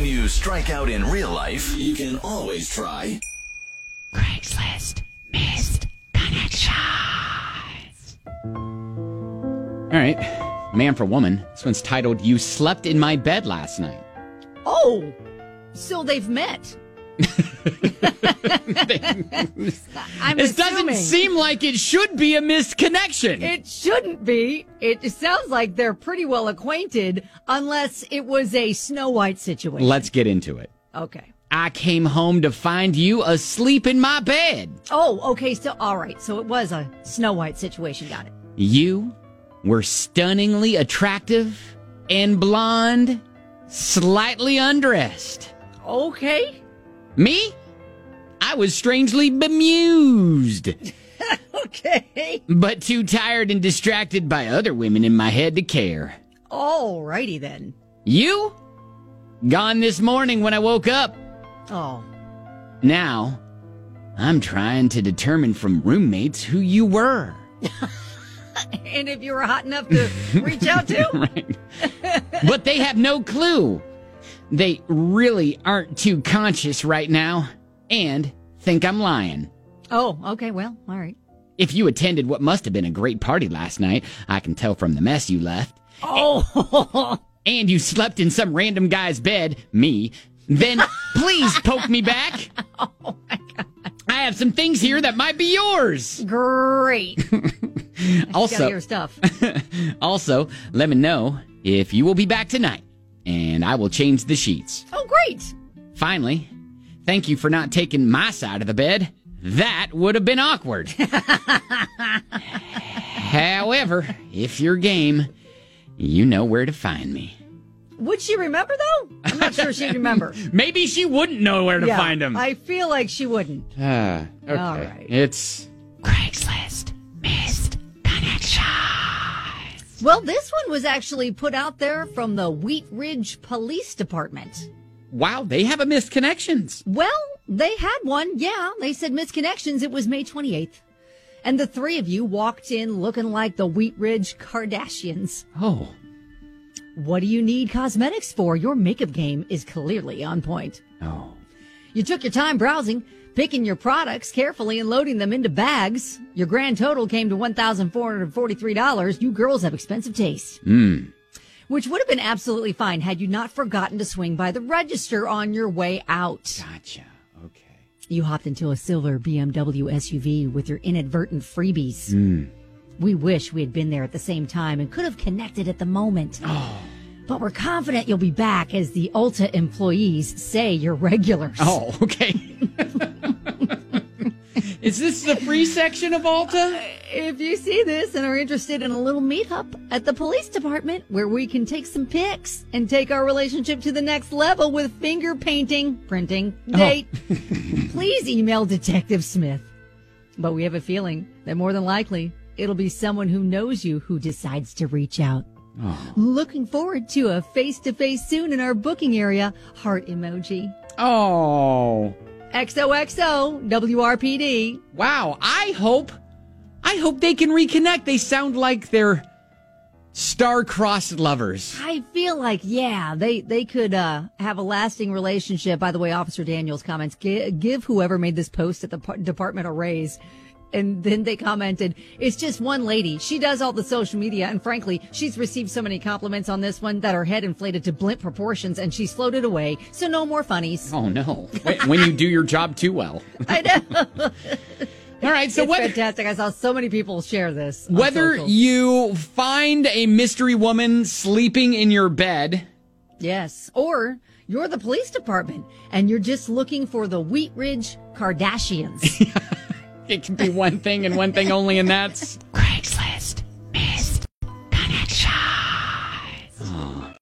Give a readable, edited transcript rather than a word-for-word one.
When you strike out in real life, you can always try Craigslist Missed Connections. All right, man for woman. This one's titled, You Slept in My Bed Last Night. Oh, so they've met. I'm This assuming. doesn't seem like it should be a missed connection. It shouldn't be. It sounds like they're pretty well acquainted, unless it was a Snow White situation. Let's get into it. Okay. I came home to find you asleep in my bed. Oh, okay. So, all right. So it was a Snow White situation. Got it. You were stunningly attractive and blonde, slightly undressed. Okay. Me? I was strangely bemused, Okay. but too tired and distracted by other women in my head to care. All righty then. You? Gone this morning when I woke up. Oh. Now, I'm trying to determine from roommates who you were. And if you were hot enough to reach out to? Right. But they have no clue. They really aren't too conscious right now and think I'm lying. Oh, okay. Well, all right. If you attended what must have been a great party last night, I can tell from the mess you left, Oh. and you slept in some random guy's bed, me, then please poke me back. Oh, my God. I have some things here that might be yours. Great. Also, Gotta hear stuff. also, let me know if you will be back tonight, and I will change the sheets. Oh, great. Finally, thank you for not taking my side of the bed. That would have been awkward. However, if you're game, you know where to find me. Would she remember, though? I'm not sure she'd remember. Maybe she wouldn't know where to Yeah, find him. I feel like she wouldn't. Okay. All right. It's Craigslist Missed Connections. Well, this one was actually put out there from the Wheat Ridge Police Department. wow, they have a missed connections. Well, they had one. Yeah, they said missed connections. It was May 28th. And the three of you walked in looking like the Wheat Ridge Kardashians. Oh. What do you need cosmetics for? Your makeup game is clearly on point. Oh. You took your time browsing, picking your products carefully and loading them into bags. Your grand total came to $1,443. You girls have expensive taste. Which would have been absolutely fine had you not forgotten to swing by the register on your way out. Gotcha. Okay. You hopped into a silver BMW SUV with your inadvertent freebies. We wish we had been there at the same time and could have connected at the moment. But we're confident you'll be back as the Ulta employees say you're regulars. Oh, okay. Is this the free section of Ulta? If you see this and are interested in a little meetup at the police department where we can take some pics and take our relationship to the next level with finger painting, printing, date, please email Detective Smith. But we have a feeling that more than likely it'll be someone who knows you who decides to reach out. Looking forward to a face-to-face soon in our booking area. Heart emoji. Oh. XOXO, WRPD. Wow. I hope they can reconnect. They sound like they're star-crossed lovers. I feel like, yeah, they could have a lasting relationship. By the way, Officer Daniels comments, give whoever made this post at the department a raise. And then they commented, it's just one lady. She does all the social media. And frankly, she's received so many compliments on this one that her head inflated to blimp proportions and she's floated away. So no more funnies. Oh, no. When you do your job too well. I know. All right, so It's fantastic. I saw so many people share this. on whether socials. you find a mystery woman sleeping in your bed, Yes. Or you're the police department and you're just looking for the Wheat Ridge Kardashians. it can be one thing and one thing only, and that's